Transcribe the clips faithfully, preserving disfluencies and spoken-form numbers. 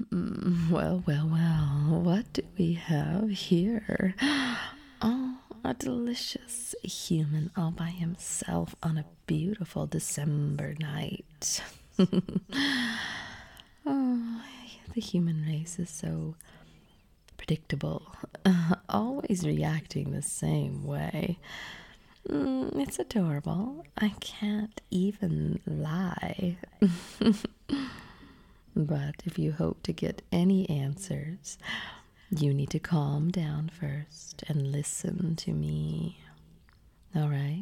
Mm, well, well, well, what do we have here? Oh, a delicious human all by himself on a beautiful December night. Oh, the human race is so predictable, uh, always reacting the same way. Mm, it's adorable. I can't even lie. But if you hope to get any answers, you need to calm down first and listen to me. All right?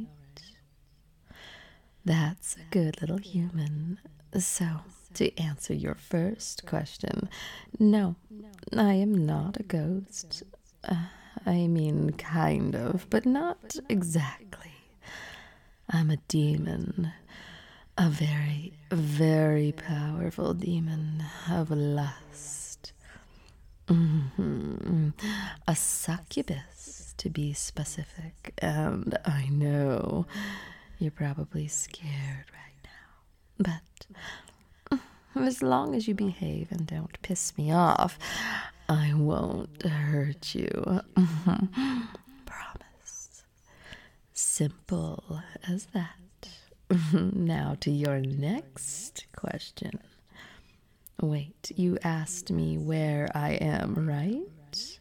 That's a good little human. So, to answer your first question, no, I am not a ghost. Uh, I mean, kind of, but not exactly. I'm a demon. A very, very powerful demon of lust. Mm-hmm. A succubus, to be specific. And I know you're probably scared right now. But as long as you behave and don't piss me off, I won't hurt you. Promise. Simple as that. Now to your next question. Wait, you asked me where I am, right?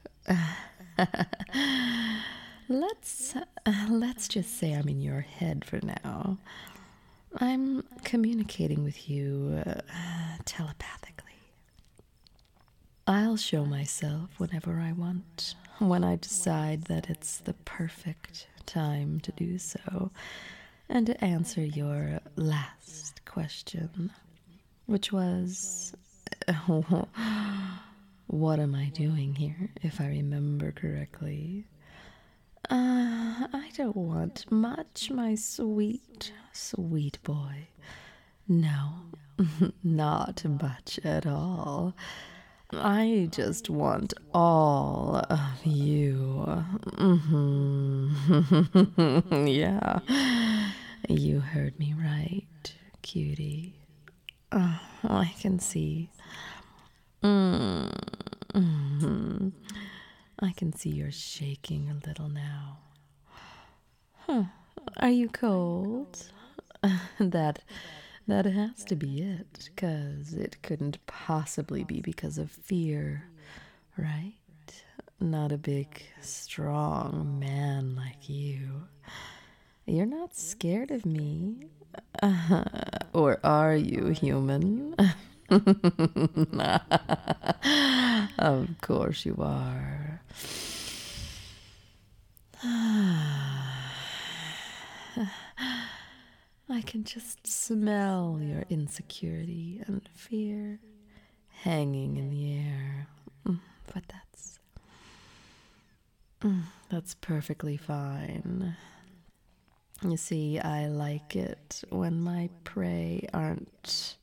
let's uh, let's just say I'm in your head for now. I'm communicating with you uh, telepathically. I'll show myself whenever I want, when I decide that it's the perfect time to do so. And to answer your last question, which was, what am I doing here, if I remember correctly? Uh, I don't want much, my sweet, sweet boy. No, not much at all. I just want all of you. Mm-hmm. Yeah, you heard me right, cutie. Oh, I can see. Mm-hmm. I can see you're shaking a little now. Huh. Are you cold? that that has to be it, 'cause it couldn't possibly be because of fear, right? Not a big, strong man like you. You're not scared of me. Uh, or are you, human? Of course you are. I can just smell your insecurity and fear hanging in the air. But that's that's perfectly fine. You see, I like it when my prey aren't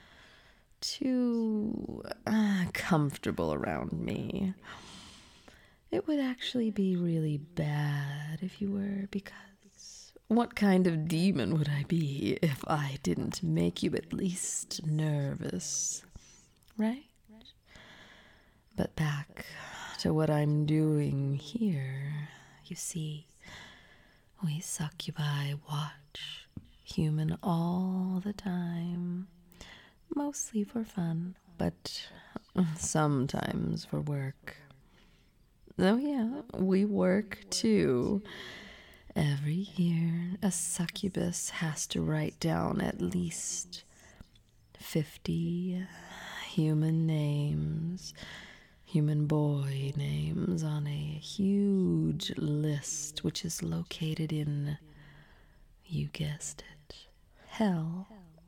too uh, comfortable around me. It would actually be really bad if you were, because what kind of demon would I be if I didn't make you at least nervous, right? But back to what I'm doing here. You see, we succubi watch human all the time. Mostly for fun, but sometimes for work. Oh yeah, we work too. Every year, a succubus has to write down at least fifty human names, human boy names on a huge list, which is located in, you guessed it, hell.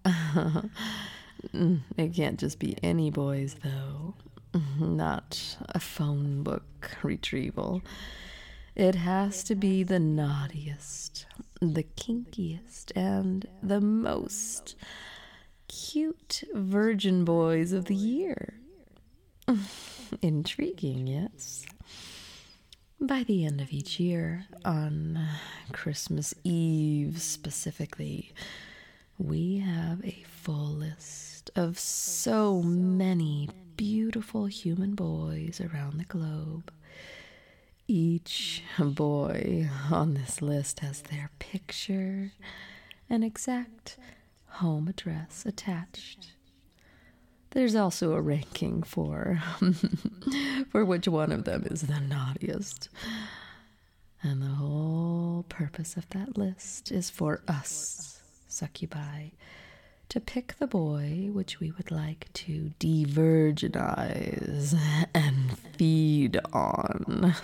It can't just be any boys, though. Not a phone book retrieval. It has to be the naughtiest, the kinkiest, and the most cute virgin boys of the year. Intriguing, yes? By the end of each year, on Christmas Eve specifically, we have a full list list of so many beautiful human boys around the globe. Each boy on this list has their picture and exact home address attached. There's also a ranking for for which one of them is the naughtiest. And the whole purpose of that list is for us, succubi, to pick the boy which we would like to de-virginize and feed on.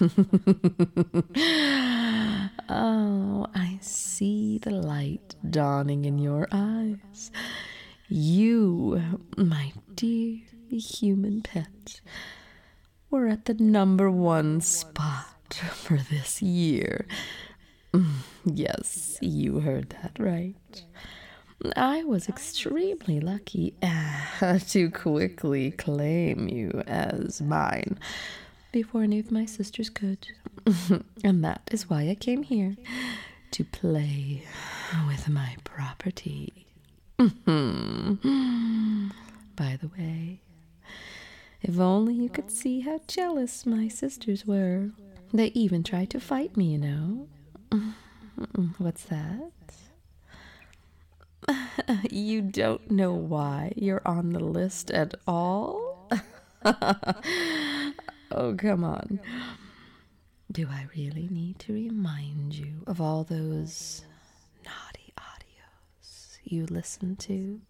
Oh, I see the light dawning in your eyes. You, my dear human pet, were at the number one spot for this year. Yes, you heard that right. I was extremely lucky uh, to quickly claim you as mine before any of my sisters could. And that is why I came here, to play with my property. By the way, if only you could see how jealous my sisters were. They even tried to fight me, you know. What's that? You don't know why you're on the list at all? Oh, come on. Do I really need to remind you of all those naughty audios you listened to?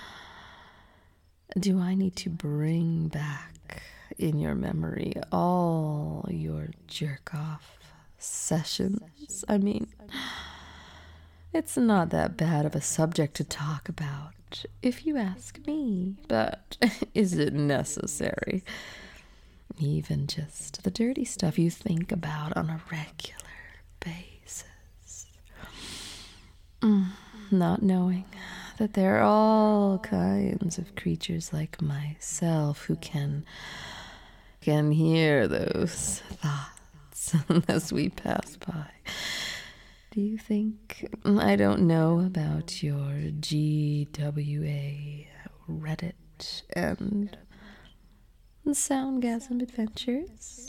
Do I need to bring back in your memory all your jerk-off sessions? I mean, it's not that bad of a subject to talk about, if you ask me, but is it necessary? Even just the dirty stuff you think about on a regular basis. Mm, not knowing that there are all kinds of creatures like myself who can can hear those thoughts as we pass by. Do you think I don't know about your G W A Reddit and Soundgasm adventures?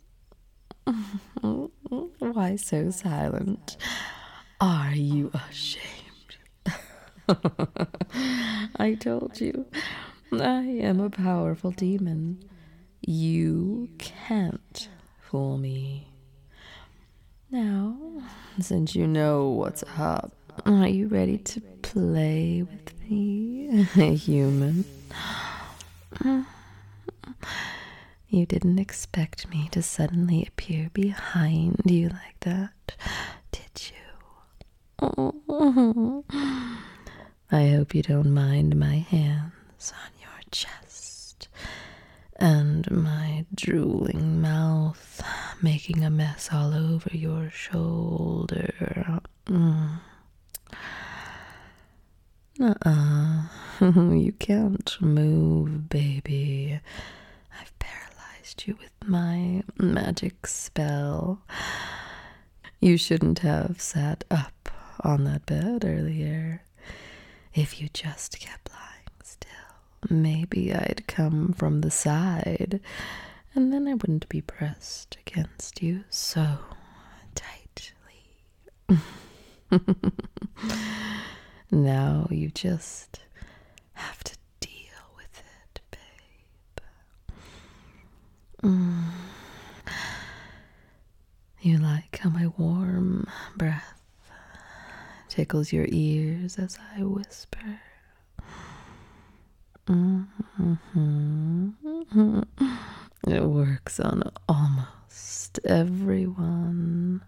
Why so silent? Are you ashamed? I told you, I am a powerful demon. You can't fool me. Now, since you know what's up, are you ready to play with me, human? You didn't expect me to suddenly appear behind you like that, did you? I hope you don't mind my hands on your chest and my drooling mouth making a mess all over your shoulder. Mm. Uh-uh. You can't move, baby. I've paralyzed you with my magic spell. You shouldn't have sat up on that bed earlier. If you just kept lying still, maybe I'd come from the side, and then I wouldn't be pressed against you so tightly. Now you just have to deal with it, babe. Mm. You like how my warm breath tickles your ears as I whisper. Mm-hmm. It works on almost everyone.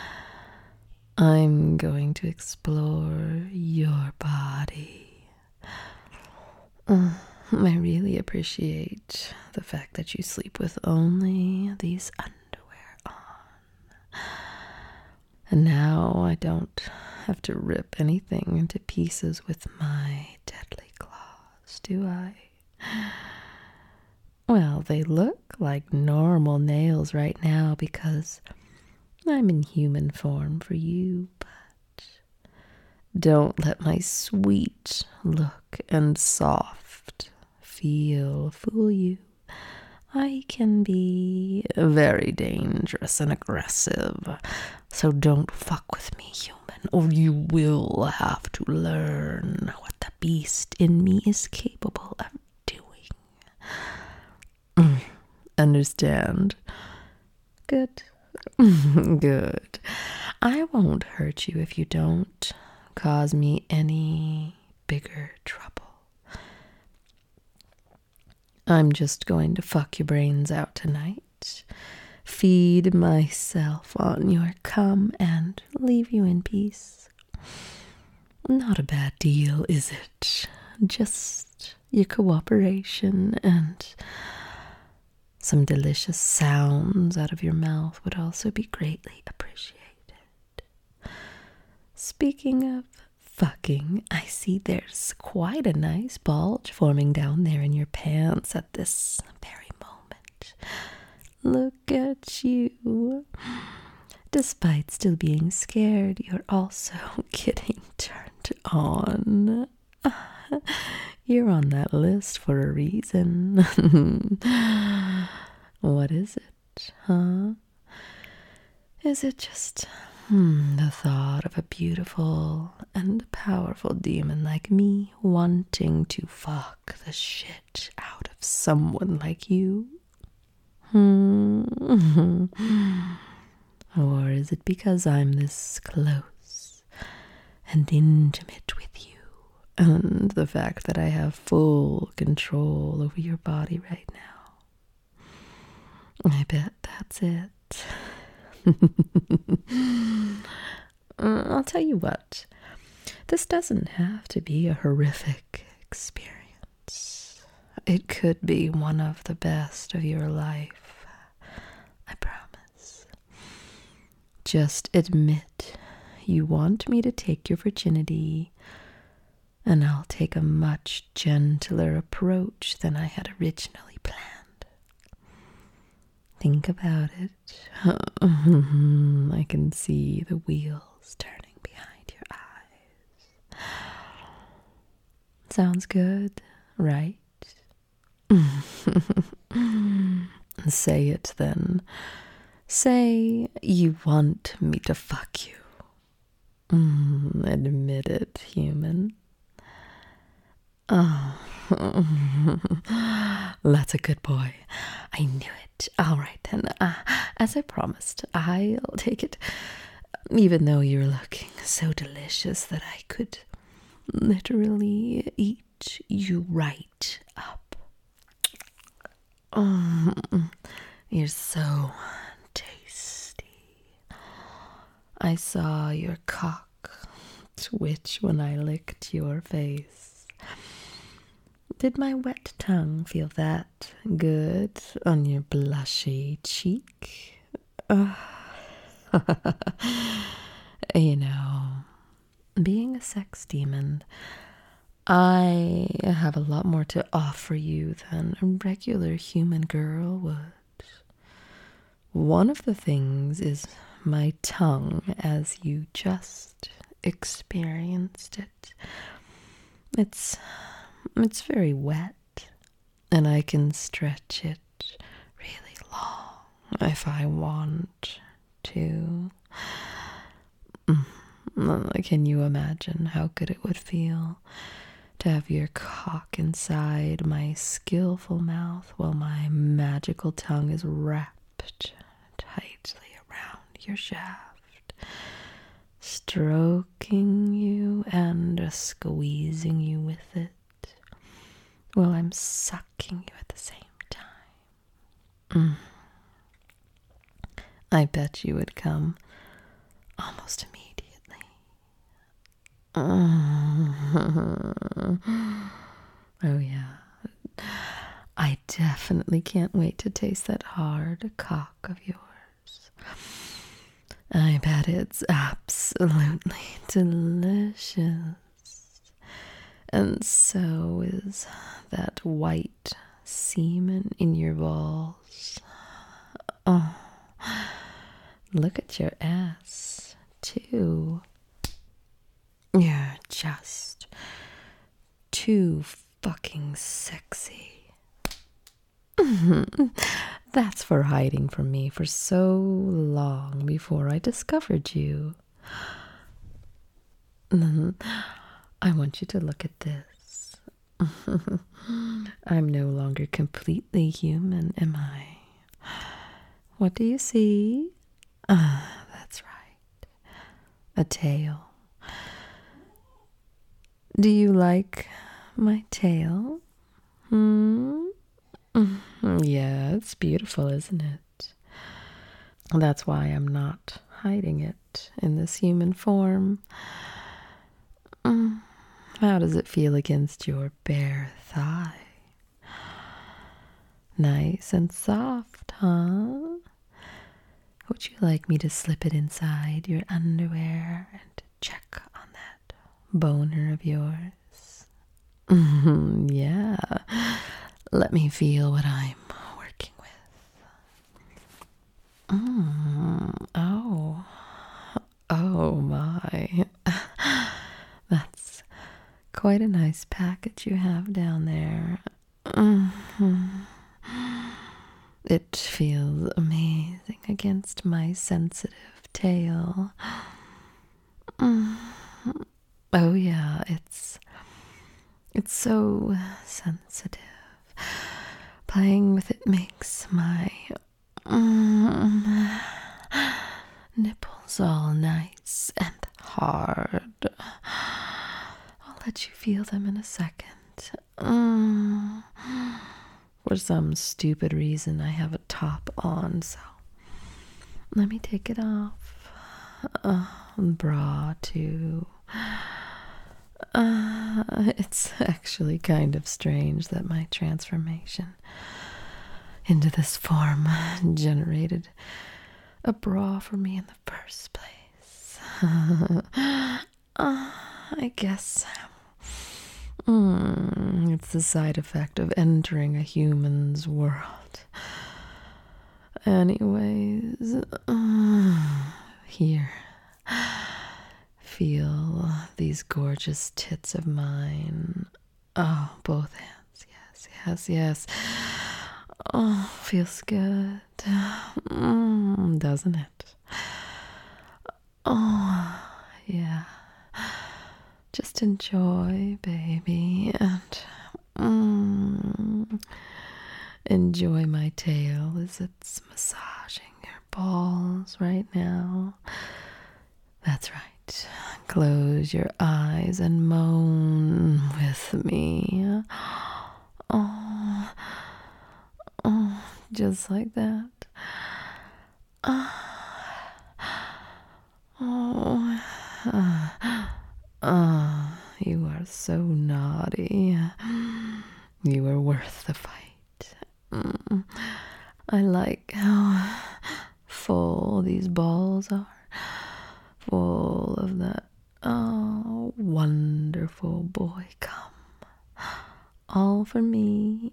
I'm going to explore your body. Mm, I really appreciate the fact that you sleep with only these underwear on. And now I don't have to rip anything into pieces with my deadly claws, do I? Well, they look like normal nails right now because I'm in human form for you, but don't let my sweet look and soft soft feel fool you. I can be very dangerous and aggressive, so don't fuck with me, human, or you will have to learn what the beast in me is capable of doing. Mm, understand? Good. Good. I won't hurt you if you don't cause me any bigger trouble. I'm just going to fuck your brains out tonight, feed myself on your cum, and leave you in peace. Not a bad deal, is it? Just your cooperation and some delicious sounds out of your mouth would also be greatly appreciated. Speaking of fucking, I see there's quite a nice bulge forming down there in your pants at this very moment. Look at you. Despite still being scared, you're also getting turned on. You're on that list for a reason. What is it, huh? Is it just Hmm, the thought of a beautiful and powerful demon like me wanting to fuck the shit out of someone like you? Hmm. Or is it because I'm this close and intimate with you, and the fact that I have full control over your body right now? I bet that's it. I'll tell you what, this doesn't have to be a horrific experience. It could be one of the best of your life, I promise. Just admit you want me to take your virginity, and I'll take a much gentler approach than I had originally planned. Think about it. I can see the wheels turning behind your eyes. Sounds good, right? Say it then. Say you want me to fuck you. Mm, admit it, human. Oh, that's a good boy. I knew it. All right, then. Uh, as I promised, I'll take it. Even though you're looking so delicious that I could literally eat you right up. Oh, you're so tasty. I saw your cock twitch when I licked your face. Did my wet tongue feel that good on your blushy cheek? Uh, you know, being a sex demon, I have a lot more to offer you than a regular human girl would. One of the things is my tongue, as you just experienced it. It's It's very wet, and I can stretch it really long if I want to. Can you imagine how good it would feel to have your cock inside my skillful mouth while my magical tongue is wrapped tightly around your shaft, stroking you and squeezing you with it, while I'm sucking you at the same time. Mm. I bet you would come almost immediately. Mm. Oh yeah. I definitely can't wait to taste that hard cock of yours. I bet it's absolutely delicious. And so is that white semen in your balls. Oh, look at your ass, too. You're just too fucking sexy. That's for hiding from me for so long before I discovered you. I want you to look at this. I'm no longer completely human, am I? What do you see? Ah, that's right. A tail. Do you like my tail? Hmm? Yeah, it's beautiful, isn't it? That's why I'm not hiding it in this human form. How does it feel against your bare thigh? Nice and soft, huh? Would you like me to slip it inside your underwear and check on that boner of yours? Yeah. Let me feel what I'm working with. Mm, oh. Oh my. That's quite a nice package you have down there. Mm-hmm. It feels amazing against my sensitive tail. Mm-hmm. Oh yeah, it's it's so sensitive. Playing with it makes my mm, nipples all nice and hard. I'll let you feel them in a second. Mm. For some stupid reason, I have a top on, so let me take it off. Uh, bra, too. Uh, it's actually kind of strange that my transformation into this form generated a bra for me in the first place. uh, I guess mm, it's the side effect of entering a human's world. Anyways, uh, here. Feel these gorgeous tits of mine. Oh, both hands. Yes, yes, yes. Oh, feels good. Mm, doesn't it? Oh, yeah. Just enjoy, baby, and mm, enjoy my tail as it's massaging your balls right now. That's right. Close your eyes and moan with me. Oh, oh, just like that. Oh, oh, oh, you are so naughty. You are worth the fight. Mm. I like how full these balls are. Full of that, oh, wonderful boy come. All for me.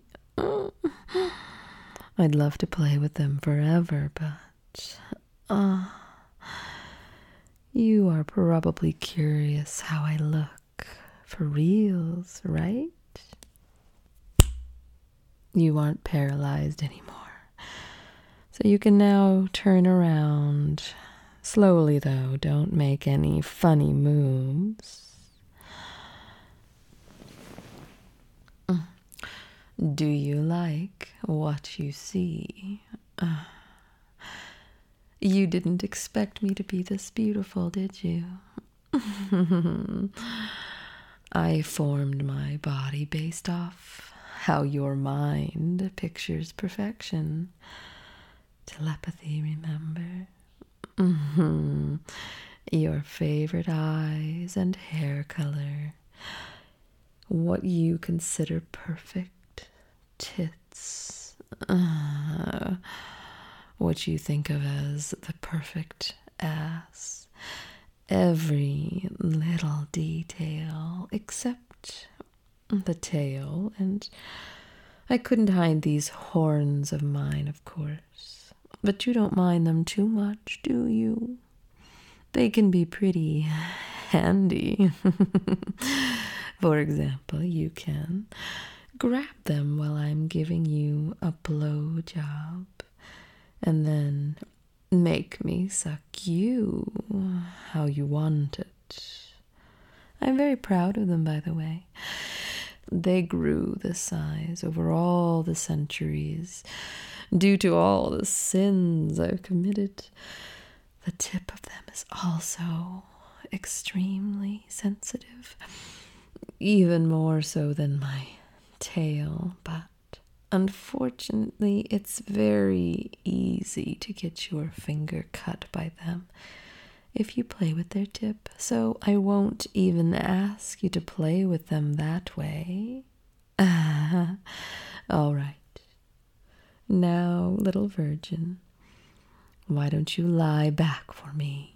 I'd love to play with them forever, but uh, you are probably curious how I look for reals, right? You aren't paralyzed anymore, so you can now turn around. Slowly, though, don't make any funny moves. Do you like what you see? Uh, you didn't expect me to be this beautiful, did you? I formed my body based off how your mind pictures perfection. Telepathy, remember? Mm-hmm. Your favorite eyes and hair color. What you consider perfect tits. Uh, what you think of as the perfect ass. Every little detail except the tail. And I couldn't hide these horns of mine, of course. But you don't mind them too much, do you? They can be pretty handy. For example, you can grab them while I'm giving you a blow job, and then make me suck you how you want it. I'm very proud of them, by the way. They grew this size over all the centuries due to all the sins I've committed. The tip of them is also extremely sensitive, even more so than my tail, but unfortunately it's very easy to get your finger cut by them if you play with their tip, so I won't even ask you to play with them that way. Ah, all right. Now, little virgin, why don't you lie back for me?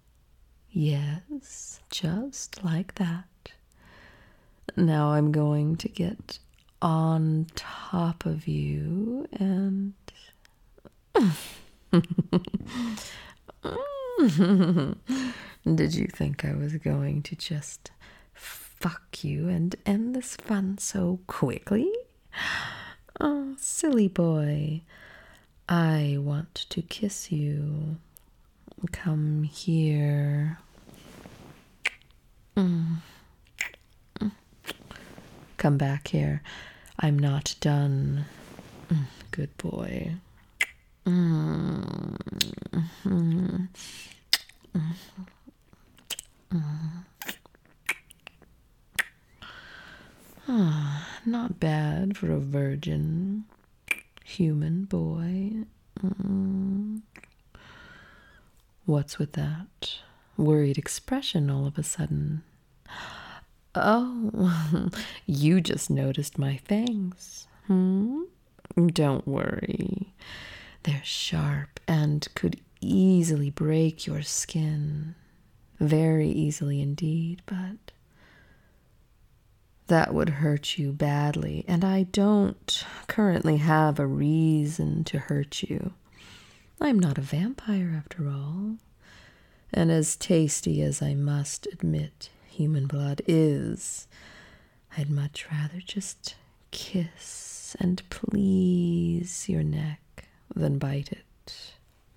Yes, just like that. Now I'm going to get on top of you and... Did you think I was going to just fuck you and end this fun so quickly? Oh, silly boy. I want to kiss you. Come here. Mm. Come back here. I'm not done. Mm, good boy. Mm. Mm. Mm. Mm. Ah, not bad for a virgin human boy. Mm. What's with that worried expression all of a sudden? Oh, you just noticed my fangs. Hmm? Don't worry. They're sharp and could easily break your skin. Very easily indeed, but that would hurt you badly, and I don't currently have a reason to hurt you. I'm not a vampire after all, and as tasty as I must admit human blood is, I'd much rather just kiss and please your neck than bite it.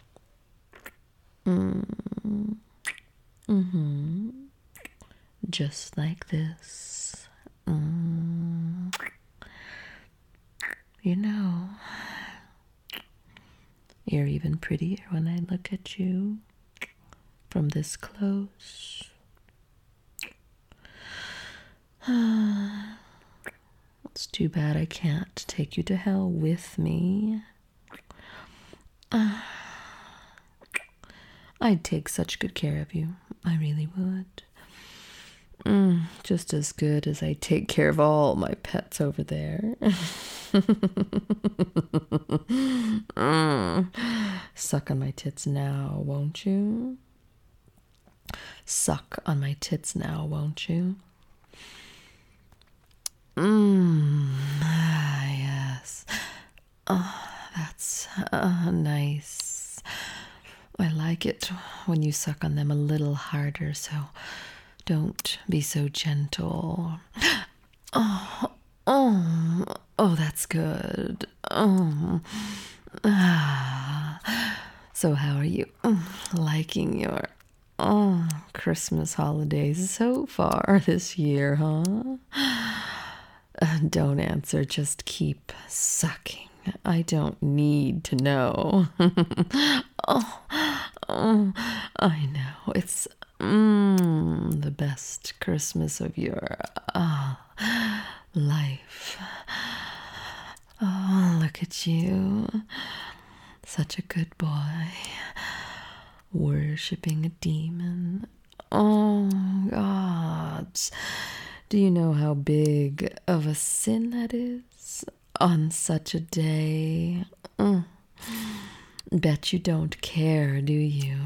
Mm. Mm-hmm. Just like this. Mm. You know, you're even prettier when I look at you from this close. It's too bad I can't take you to hell with me. Uh, I'd take such good care of you. I really would. Mm, just as good as I take care of all my pets over there. mm. Suck on my tits now, won't you? Suck on my tits now, won't you? Mmm, ah, yes. Oh, that's uh, nice. I like it when you suck on them a little harder, so don't be so gentle. Oh, oh, oh, that's good. Oh, ah. So how are you liking your oh Christmas holidays so far this year, huh? Uh, don't answer, just keep sucking. I don't need to know. oh, oh, I know. It's mm, the best Christmas of your uh, life. Oh, look at you. Such a good boy. Worshipping a demon. Oh, God. Do you know how big of a sin that is on such a day? Mm. Bet you don't care, do you?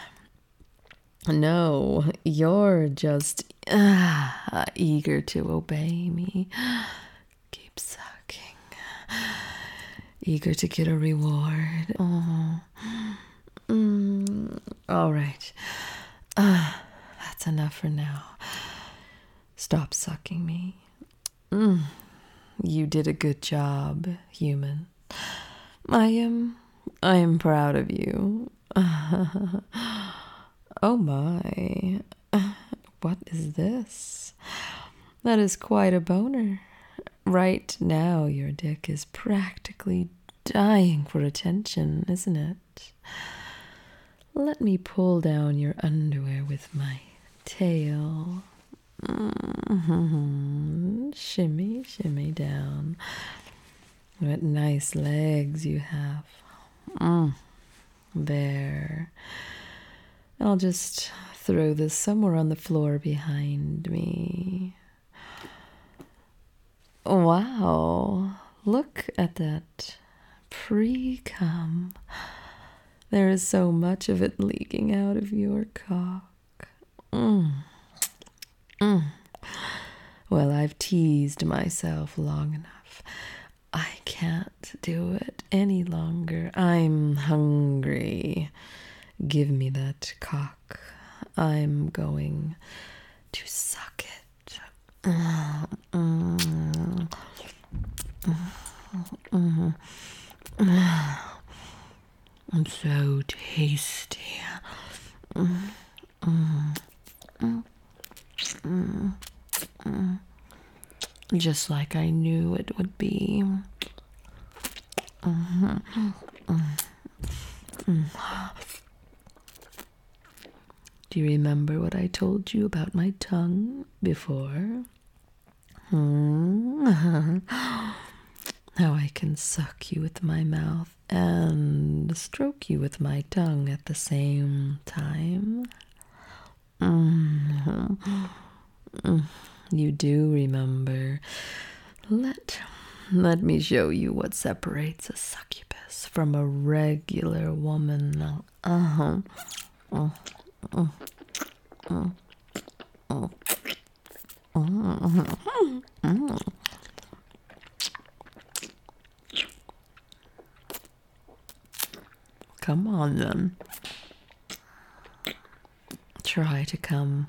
No, you're just uh, eager to obey me. Keep sucking. Eager to get a reward. Oh. Mm. All right. Uh, that's enough for now. Stop sucking me. Mm. You did a good job, human. I am... I am proud of you. Oh my. What is this? That is quite a boner. Right now, your dick is practically dying for attention, isn't it? Let me pull down your underwear with my tail. Mm-hmm. Shimmy, shimmy down. What nice legs you have. Mm. There. I'll just throw this somewhere on the floor behind me. Wow. Look at that pre-cum. There is so much of it leaking out of your cock. Mm. Mm. Well, I've teased myself long enough. I can't do it any longer. I'm hungry. Give me that cock. I'm going to suck it. Mm. Mm. Mm. Mm. I'm so tasty. Mm. Mm. Mm. Mm. Mm. Just like I knew it would be. Mm-hmm. Mm. Mm. Do you remember what I told you about my tongue before? Hmm? How I can suck you with my mouth and stroke you with my tongue at the same time? Mm-hmm. Mm. You do remember. Let, let me show you what separates a succubus from a regular woman. Uh-huh. Uh, uh, uh, uh, uh, uh. Come on, then. Try to come.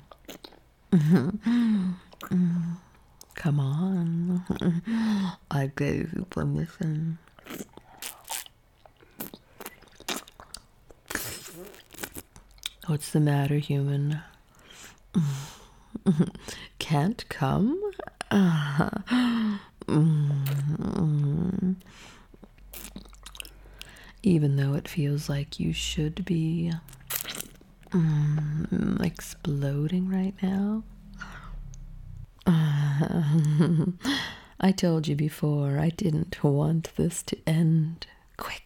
Come on. I gave you permission. What's the matter, human? Can't come? Even though it feels like you should be mm, exploding right now? I told you before I didn't want this to end quickly.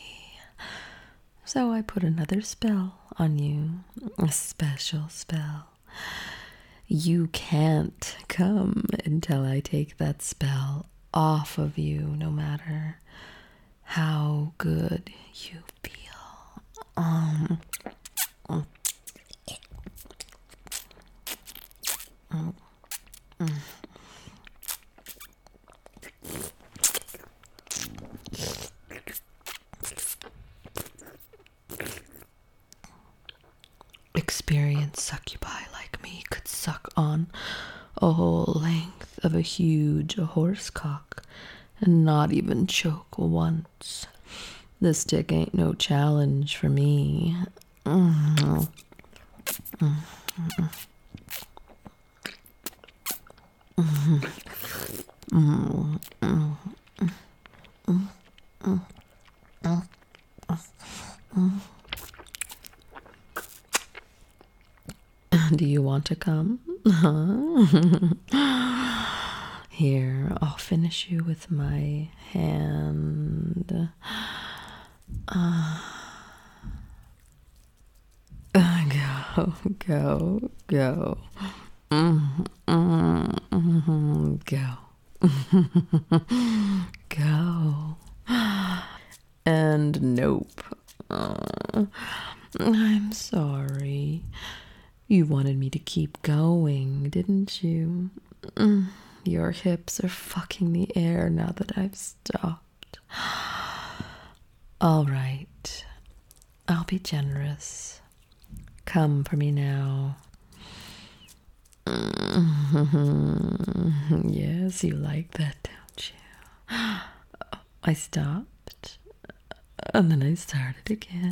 So I put another spell on you. A special spell. You can't come until I take that spell off of you, no matter how good you feel. Um, mm, mm, mm. Experienced succubi like me could suck on a whole length of a huge horse cock and not even choke once. This dick ain't no challenge for me. Mm-hmm. Mm-hmm. Mm-hmm. Mm-hmm. Mm-hmm. Mm-hmm. Mm-hmm. Do you want to come? Here, I'll finish you with my hand. Uh, go, go, go. Mm, mm, mm, go. Go. And nope. Uh, I'm sorry. You wanted me to keep going, didn't you? Mm, your hips are fucking the air now that I've stopped. All right. I'll be generous. Come for me now. Mm-hmm. Yes, you like that, you. I stopped, and then I started again.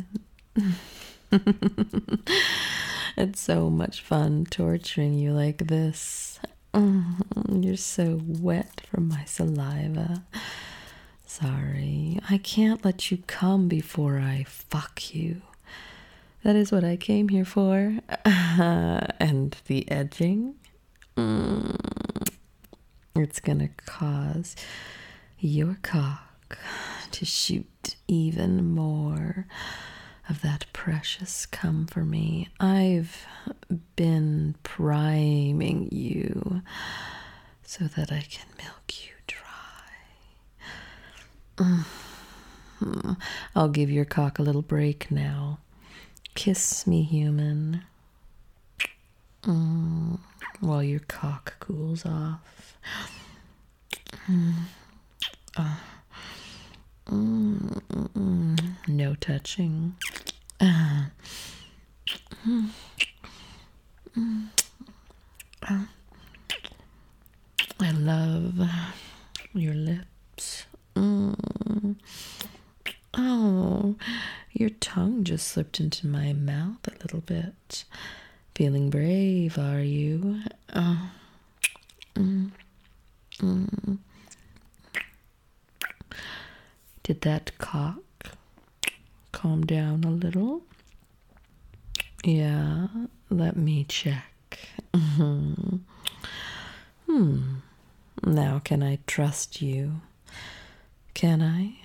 It's so much fun torturing you like this. You're so wet from my saliva. Sorry, I can't let you come before I fuck you. That is what I came here for. And the edging? Mm, it's gonna cause your cock to shoot even more of that precious cum for me. I've been priming you so that I can milk you dry. Mm-hmm. I'll give your cock a little break now. Kiss me, human, mm, while your cock cools off. Mm. Uh. Mm, mm, mm. No touching. Uh, mm, mm, uh, I love your lips. Mm. Oh, your tongue just slipped into my mouth a little bit. Feeling brave, are you? Oh. Mm, mm. Did that cock calm down a little? Yeah, let me check. Mm-hmm. Hmm. Now can I trust you? Can I?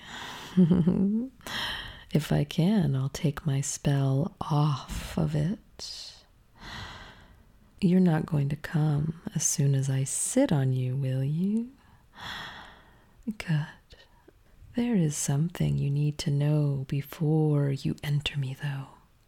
If I can, I'll take my spell off of it. You're not going to come as soon as I sit on you, will you? Good. There is something you need to know before you enter me, though.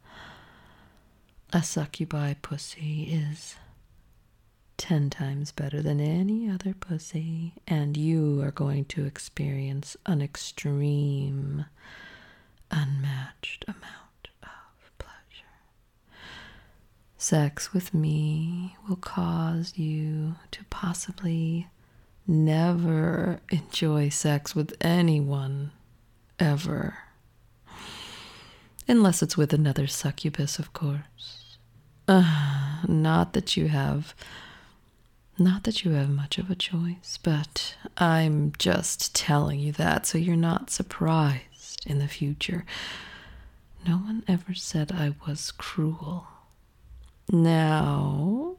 A succubi pussy is ten times better than any other pussy, and you are going to experience an extreme, unmatched amount of pleasure. Sex with me will cause you to possibly never enjoy sex with anyone, ever. Unless it's with another succubus, of course. Uh, not that you have, not that you have much of a choice, but I'm just telling you that so you're not surprised in the future. No one ever said I was cruel. Now,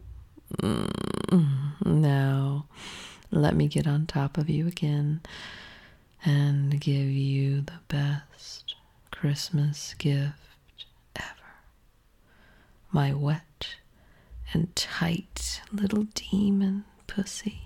now, let me get on top of you again and give you the best Christmas gift ever. My wet and tight little demon pussy.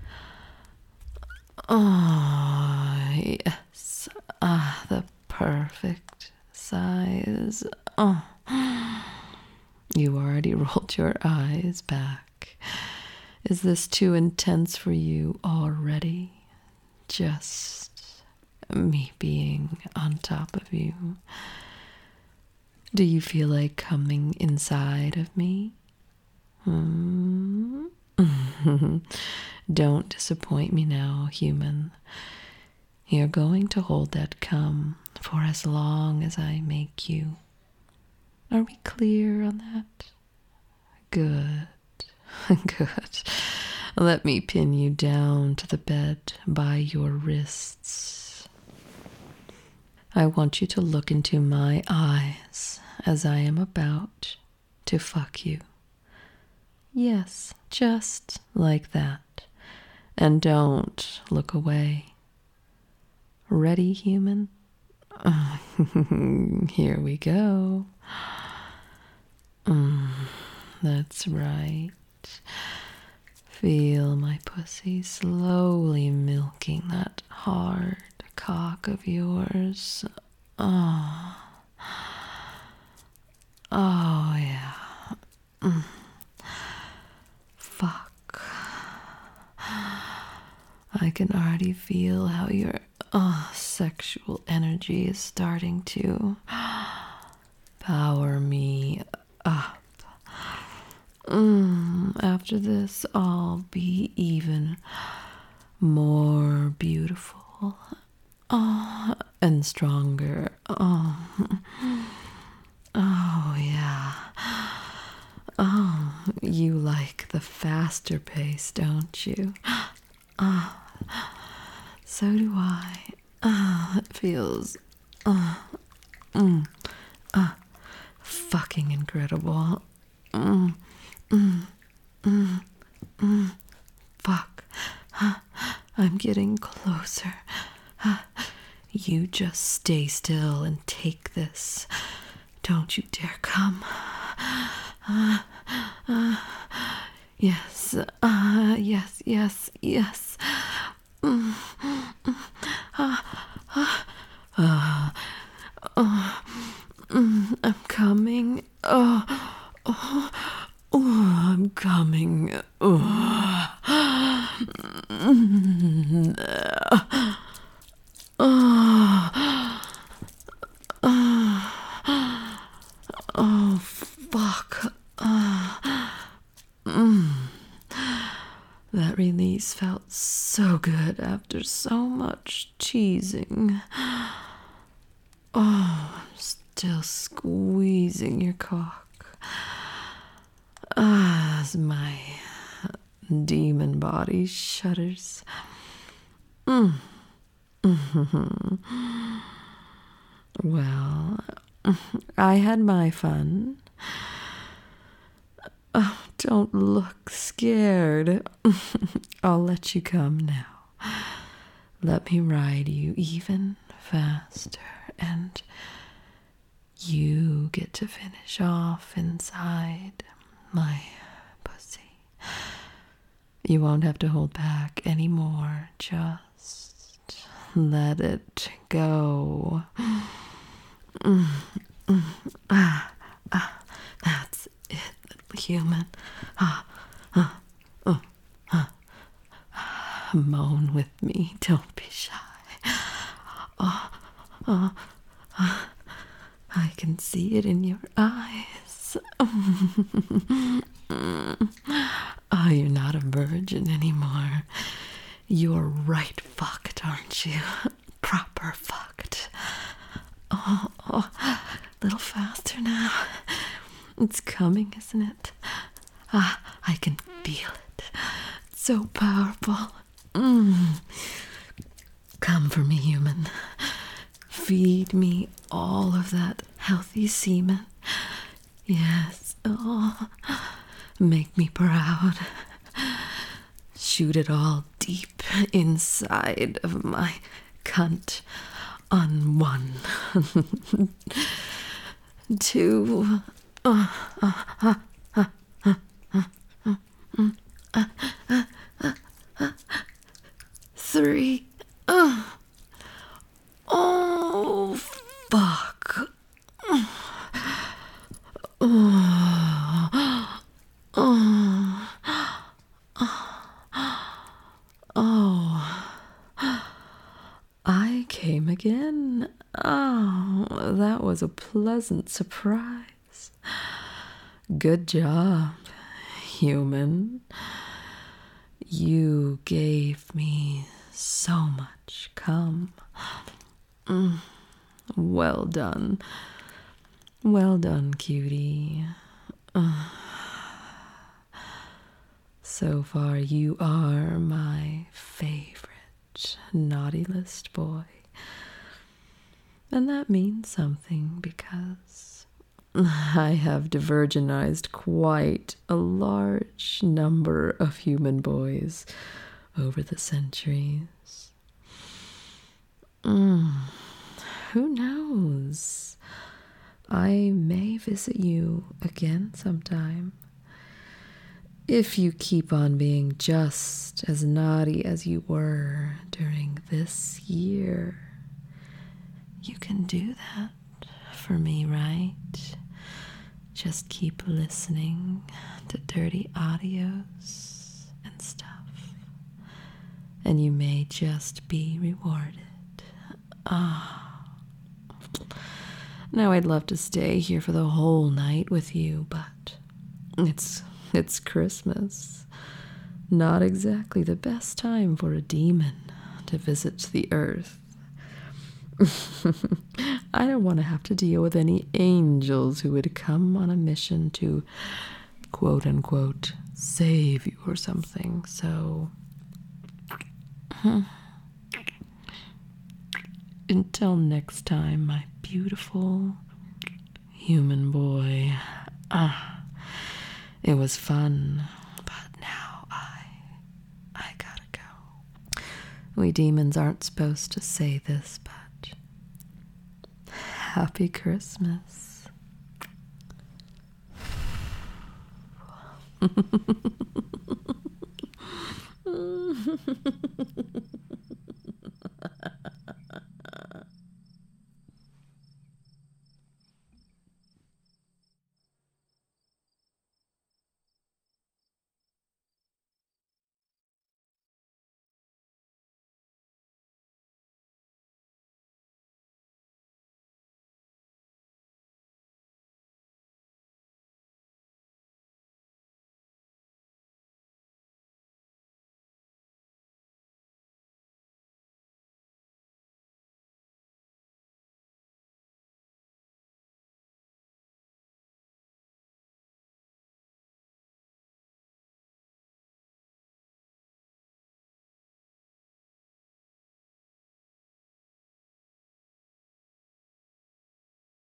Oh, yes. Ah, the perfect size. Oh, you already rolled your eyes back. Is this too intense for you already? Just me being on top of you. Do you feel like coming inside of me? Hmm? Don't disappoint me now, human. You're going to hold that cum for as long as I make you. Are we clear on that? Good. Good. Let me pin you down to the bed by your wrists. I want you to look into my eyes as I am about to fuck you. Yes, just like that. And don't look away. Ready, human? Here we go. Mm, that's right. Feel my pussy slowly milking that hard cock of yours. Oh, oh yeah. Mm. Fuck. I can already feel how your oh, sexual energy is starting to power me up. Mm, after this, I'll be even more beautiful, oh, and stronger. Oh, oh yeah. Oh, you like the faster pace, don't you? Oh, so do I. Oh, it feels uh, mm, uh, fucking incredible. Mm, mm, mm, mm, fuck. I'm getting closer. You just stay still and take this. Don't you dare come. Uh, uh, yes, uh, yes, yes, yes. Mm, mm, uh, uh, uh, uh, mm, I'm coming. Oh, oh, oh, I'm coming. Oh. Mm, uh, oh, oh, oh, fuck. Uh, mm. That release felt so good after so much teasing. Oh, I'm still squeezing your cock. Ah, as my demon body shudders. Mm. Well, I had my fun. Oh, don't look scared. I'll let you come now. Let me ride you even faster, and you get to finish off inside my pussy. You won't have to hold back anymore. Just let it go. Mm, mm, ah, ah, that's it, little human. Ah, ah, oh, ah. Moan with me. Don't be shy. Oh, oh, oh. I can see it in your eyes. Oh, you're not a virgin anymore. You're right fucked, aren't you? Proper fucked. Oh, oh, a little faster now. It's coming, isn't it? Ah, I can feel it. It's so powerful. Mm. Come for me, human. Feed me all of that healthy semen. Yes. Oh, make me proud. Shoot it all deep inside of my cunt on one, two, uh, uh, uh, uh, uh, uh, uh, uh, uh, uh, uh, three. Uh. Oh, fuck. Oh, oh, oh, I came again. Oh, that was a pleasant surprise. Good job, human. You gave me so much cum. Mm, well done. Well done, cutie. Uh, so far, you are my favorite naughty list boy. And that means something because I have divergenized quite a large number of human boys over the centuries. Mm, who knows? I may visit you again sometime. If you keep on being just as naughty as you were during this year, you can do that for me, right? Just keep listening to dirty audios and stuff, and you may just be rewarded. Ah. Now I'd love to stay here for the whole night with you, but it's it's Christmas. Not exactly the best time for a demon to visit the earth. I don't want to have to deal with any angels who would come on a mission to, quote unquote, save you or something, so. Until next time, my beautiful human boy. Ah, it was fun, but now I, I gotta go. We demons aren't supposed to say this, but Happy Christmas.